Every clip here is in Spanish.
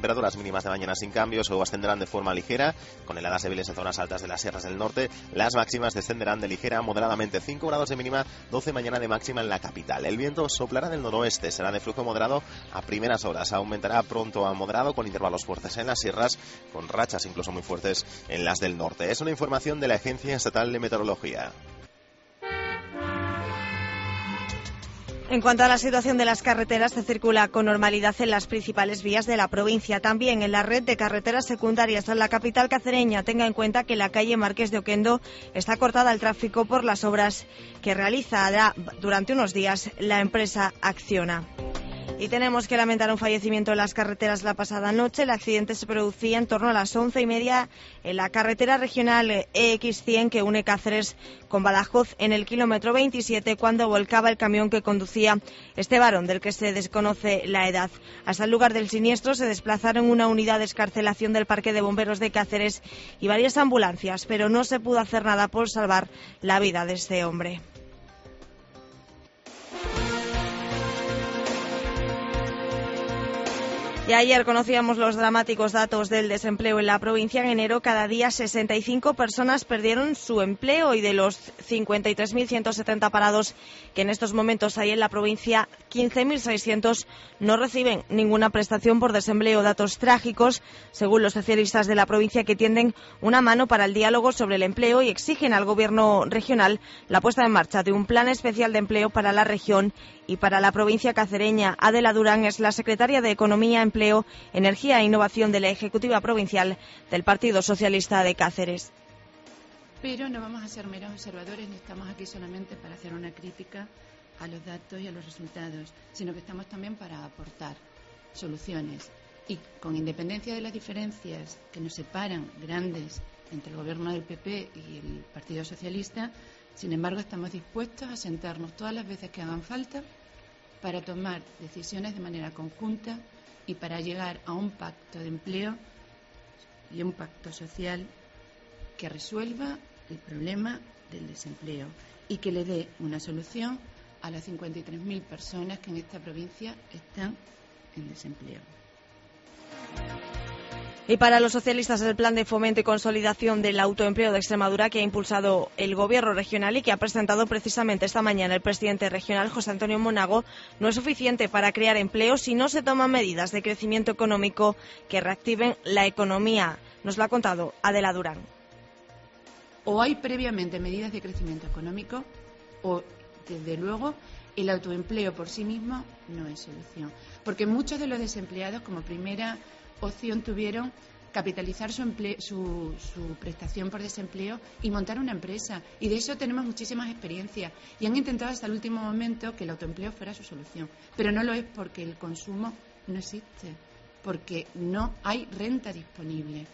Temperaturas mínimas de mañana sin cambios o ascenderán de forma ligera, con heladas débiles en zonas altas de las sierras del norte. Las máximas descenderán de ligera a moderadamente, 5 grados de mínima, 12 mañana de máxima en la capital. El viento soplará del noroeste, será de flujo moderado a primeras horas, aumentará pronto a moderado con intervalos fuertes en las sierras, con rachas incluso muy fuertes en las del norte. Es una información de la Agencia Estatal de Meteorología. En cuanto a la situación de las carreteras, se circula con normalidad en las principales vías de la provincia. También en la red de carreteras secundarias en la capital cacereña. Tenga en cuenta que la calle Marqués de Oquendo está cortada al tráfico por las obras que realizará durante unos días la empresa Acciona. Y tenemos que lamentar un fallecimiento en las carreteras la pasada noche. El accidente se producía en torno a las 11:30 en la carretera regional EX100 que une Cáceres con Badajoz en el kilómetro 27 cuando volcaba el camión que conducía este varón del que se desconoce la edad. Hasta el lugar del siniestro se desplazaron una unidad de excarcelación del Parque de Bomberos de Cáceres y varias ambulancias, pero no se pudo hacer nada por salvar la vida de este hombre. Y ayer conocíamos los dramáticos datos del desempleo en la provincia. En enero, cada día 65 personas perdieron su empleo y de los 53.170 parados que en estos momentos hay en la provincia, 15.600 no reciben ninguna prestación por desempleo. Datos trágicos, según los socialistas de la provincia, que tienden una mano para el diálogo sobre el empleo y exigen al Gobierno regional la puesta en marcha de un plan especial de empleo para la región y para la provincia cacereña. Adela Durán es la secretaria de Economía, Empleo, Energía e Innovación de la Ejecutiva Provincial del Partido Socialista de Cáceres. Pero no vamos a ser meros observadores, ni estamos aquí solamente para hacer una crítica a los datos y a los resultados, sino que estamos también para aportar soluciones. Y con independencia de las diferencias que nos separan grandes entre el Gobierno del PP y el Partido Socialista, sin embargo, estamos dispuestos a sentarnos todas las veces que hagan falta para tomar decisiones de manera conjunta y para llegar a un pacto de empleo y un pacto social que resuelva el problema del desempleo y que le dé una solución a las 53.000 personas que en esta provincia están en desempleo. Y para los socialistas, el plan de fomento y consolidación del autoempleo de Extremadura que ha impulsado el Gobierno regional y que ha presentado precisamente esta mañana el presidente regional, José Antonio Monago, no es suficiente para crear empleo si no se toman medidas de crecimiento económico que reactiven la economía. Nos lo ha contado Adela Durán. O hay previamente medidas de crecimiento económico o, desde luego, el autoempleo por sí mismo no es solución. Porque muchos de los desempleados, como primera opción, tuvieron capitalizar su prestación por desempleo y montar una empresa. Y de eso tenemos muchísimas experiencias. Y han intentado hasta el último momento que el autoempleo fuera su solución. Pero no lo es porque el consumo no existe, porque no hay renta disponible.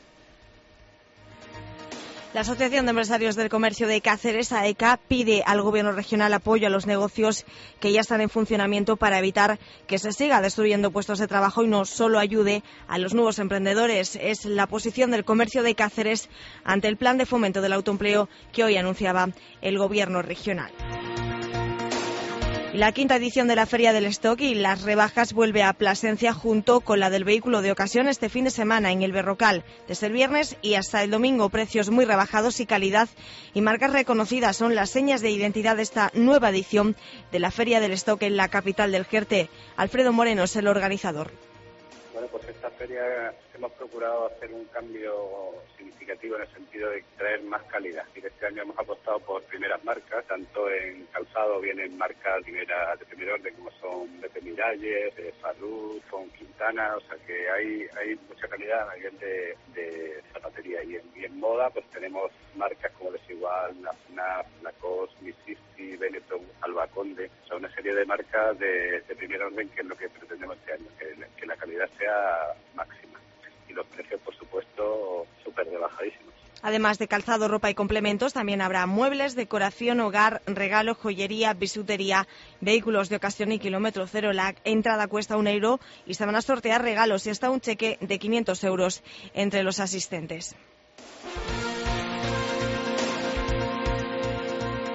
La Asociación de Empresarios del Comercio de Cáceres, AECA, pide al Gobierno regional apoyo a los negocios que ya están en funcionamiento para evitar que se siga destruyendo puestos de trabajo y no solo ayude a los nuevos emprendedores. Es la posición del comercio de Cáceres ante el plan de fomento del autoempleo que hoy anunciaba el Gobierno regional. La quinta edición de la Feria del Stock y las rebajas vuelve a Plasencia junto con la del vehículo de ocasión este fin de semana en el Berrocal. Desde el viernes y hasta el domingo, precios muy rebajados y calidad y marcas reconocidas son las señas de identidad de esta nueva edición de la Feria del Stock en la capital del Jerte. Alfredo Moreno es el organizador. Bueno, pues esta feria hemos procurado hacer un cambio significativo en el sentido de traer más calidad. Y este año hemos apostado por primeras marcas, tanto en calzado vienen marcas de primer orden como son BP Miralles, Salud, Fon Quintana, o sea que hay mucha calidad a nivel de zapatería. Y en moda pues tenemos marcas como Desigual, Nafnaf, Lacoste, Mississippi, Benetton, Alba Conde, o sea una serie de marcas de primer orden que es lo que pretendemos este año, que la calidad sea máxima. Y los precios, por supuesto, súper rebajadísimos. Además de calzado, ropa y complementos, también habrá muebles, decoración, hogar, regalo, joyería, bisutería, vehículos de ocasión y kilómetro cero. La entrada cuesta €1 y se van a sortear regalos y hasta un cheque de 500 euros entre los asistentes.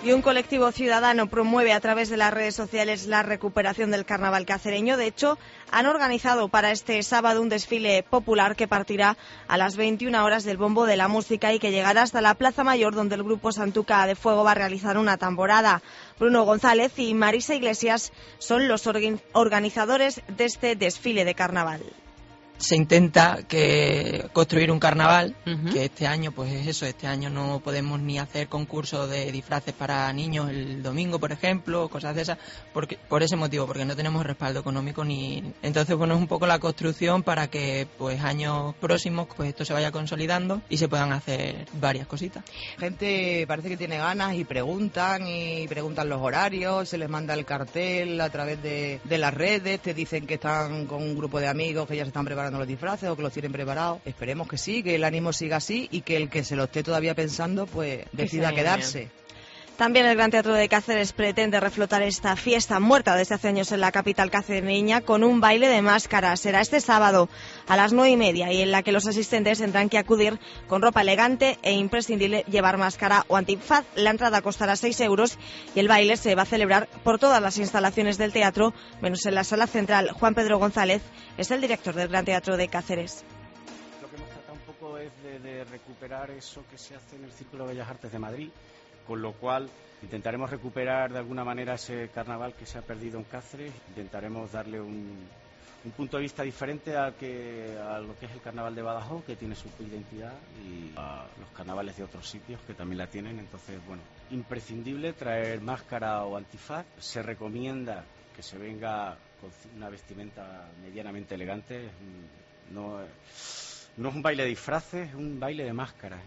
Y un colectivo ciudadano promueve a través de las redes sociales la recuperación del carnaval cacereño. De hecho, han organizado para este sábado un desfile popular que partirá a las 21 horas del Bombo de la Música y que llegará hasta la Plaza Mayor, donde el grupo Santuca de Fuego va a realizar una tamborada. Bruno González y Marisa Iglesias son los organizadores de este desfile de carnaval. Se intenta construir un carnaval, que este año, pues es eso, este año no podemos ni hacer concursos de disfraces para niños el domingo, por ejemplo, cosas de esas, por ese motivo, porque no tenemos respaldo económico ni... Entonces, bueno, es un poco la construcción para que, pues, años próximos, pues esto se vaya consolidando y se puedan hacer varias cositas. Gente parece que tiene ganas y preguntan los horarios, se les manda el cartel a través de las redes, te dicen que están con un grupo de amigos que ya se están preparando los disfraces o que los tienen preparados. Esperemos que sí, que el ánimo siga así y que el que se lo esté todavía pensando pues decida quedarse. También el Gran Teatro de Cáceres pretende reflotar esta fiesta muerta desde hace años en la capital cacereña con un baile de máscaras. Será este sábado a las 9:30 y en la que los asistentes tendrán que acudir con ropa elegante e imprescindible llevar máscara o antifaz. La entrada costará 6 euros y el baile se va a celebrar por todas las instalaciones del teatro, menos en la sala central. Juan Pedro González es el director del Gran Teatro de Cáceres. Lo que hemos tratado un poco es de recuperar eso que se hace en el Círculo de Bellas Artes de Madrid, con lo cual intentaremos recuperar de alguna manera ese carnaval que se ha perdido en Cáceres, intentaremos darle un punto de vista diferente a lo que es el carnaval de Badajoz, que tiene su identidad, y a los carnavales de otros sitios que también la tienen. Entonces, bueno, imprescindible traer máscara o antifaz. Se recomienda que se venga con una vestimenta medianamente elegante. No es un baile de disfraces, es un baile de máscaras.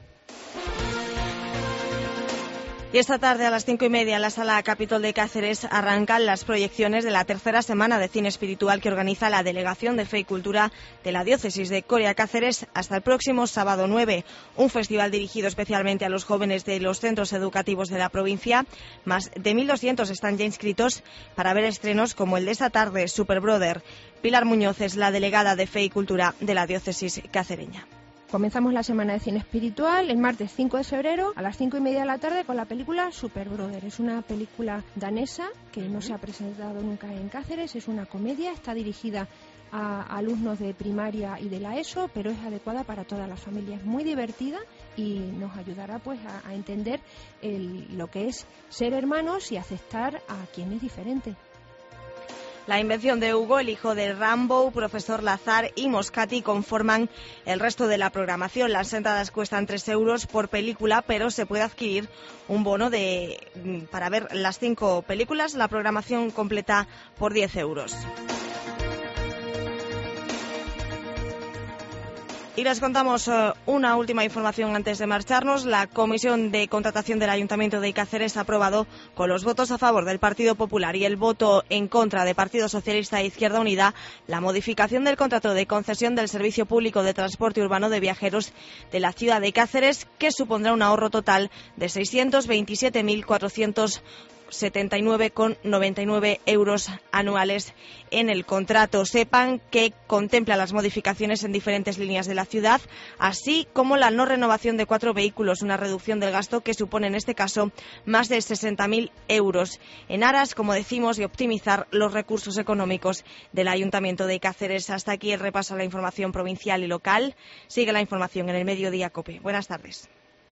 Y esta tarde a las 5:30 en la Sala Capitol de Cáceres arrancan las proyecciones de la tercera semana de cine espiritual que organiza la Delegación de Fe y Cultura de la Diócesis de Coria Cáceres hasta el próximo sábado 9. Un festival dirigido especialmente a los jóvenes de los centros educativos de la provincia. Más de 1.200 están ya inscritos para ver estrenos como el de esta tarde, Super Brother. Pilar Muñoz es la delegada de Fe y Cultura de la Diócesis cacereña. Comenzamos la semana de cine espiritual el martes 5 de febrero a las 5:30 de la tarde con la película Super Brother. Es una película danesa que no se ha presentado nunca en Cáceres, es una comedia, está dirigida a alumnos de primaria y de la ESO, pero es adecuada para todas las familias, muy divertida y nos ayudará pues a entender lo que es ser hermanos y aceptar a quien es diferente. La invención de Hugo, el hijo de Rambo, Profesor Lazar y Moscati conforman el resto de la programación. Las entradas cuestan 3 euros por película, pero se puede adquirir un bono para ver las 5 películas, la programación completa por 10 euros. Y les contamos una última información antes de marcharnos. La Comisión de Contratación del Ayuntamiento de Cáceres ha aprobado con los votos a favor del Partido Popular y el voto en contra de Partido Socialista e Izquierda Unida la modificación del contrato de concesión del Servicio Público de Transporte Urbano de Viajeros de la ciudad de Cáceres, que supondrá un ahorro total de 627.479,99 euros anuales en el contrato. Sepan que contempla las modificaciones en diferentes líneas de la ciudad, así como la no renovación de 4 vehículos, una reducción del gasto que supone en este caso más de 60.000 euros, en aras, como decimos, de optimizar los recursos económicos del Ayuntamiento de Cáceres. Hasta aquí el repaso a la información provincial y local. Sigue la información en el Mediodía COPE. Buenas tardes.